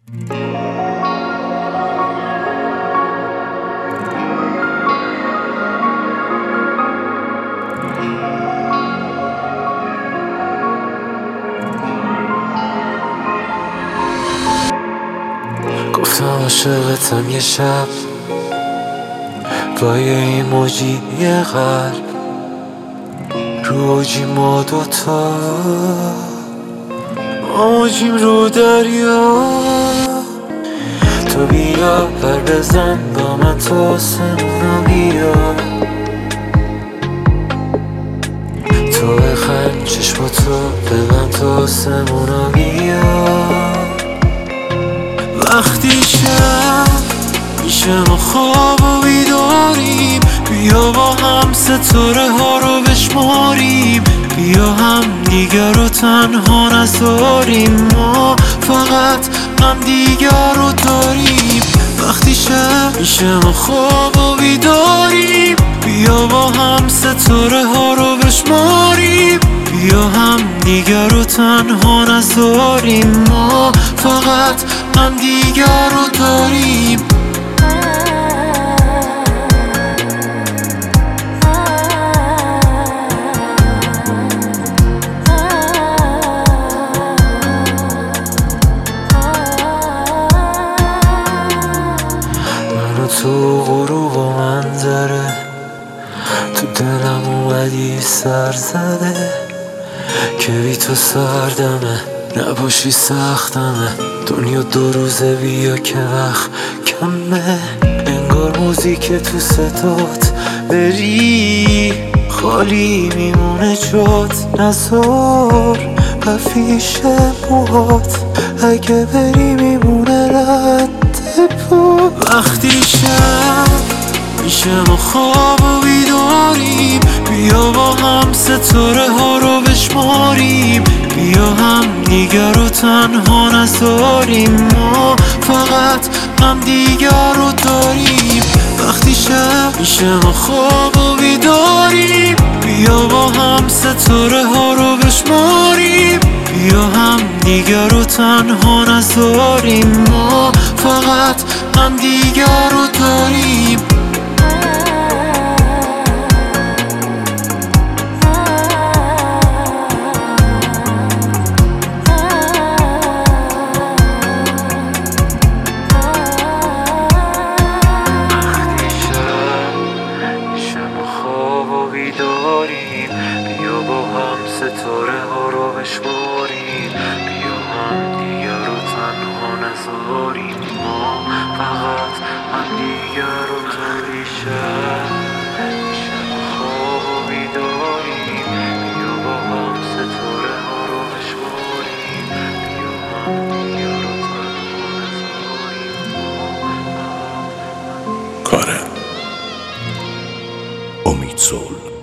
گفتم عاشقتم یه شب با یه ایموجی یه قلب رو اوجی ما دوتا موجیم رو دریا. تو بیا بر بزن با من تو آسمونا بیا، تو بخند چشماتو ببند تو آسمونا بیا. وقتی شب میشه ما خواب و بیداریم، بیا با هم ستاره ها رو بشماریم، بیا هم دیگر رو تنها نذاریم، ما فقط هم دیگر رو داریم. وقتی شب میشه ما خواب و بیداریم، بیا با هم ستاره ها رو بشماریم، بیا هم دیگر رو تنها نذاریم، ما فقط هم دیگر رو داریم. منو تو غروب و منظره، تو دلم اومدی سر زده، که بی تو سردمه نباشی سختمه، دنیا دو روزه بیا که وقت کمه، انگار موزیک تو صدات بری خالی میمونه جات، نزار بفیش موهات اگه بری میمونه رد پا. وقتی شب میشه ما خواب و بیداریم، بیا با هم ستاره ها رو بشماریم، بیا هم دیگر رو تنها نذاریم، ما فقط هم دیگر رو داریم. وقتی شب میشه ما خواب و بیداریم، بیا با هم ستاره ها رو بشماریم، بیا هم دیگر رو تنها نذاریم، ما فقط هم دیگر رو داریم. بیداریم بیا با هم ستاره ها رو بشماریم، بیا هم دیگر رو تنها نذاریم، ما فقط هم دیگر رو داریم. شب خواب و بیداریم، بیا با هم ستاره ها رو بشماریم، بیا هم دیگر رو تنها نذاریم، ما فقط کارم امید صلح.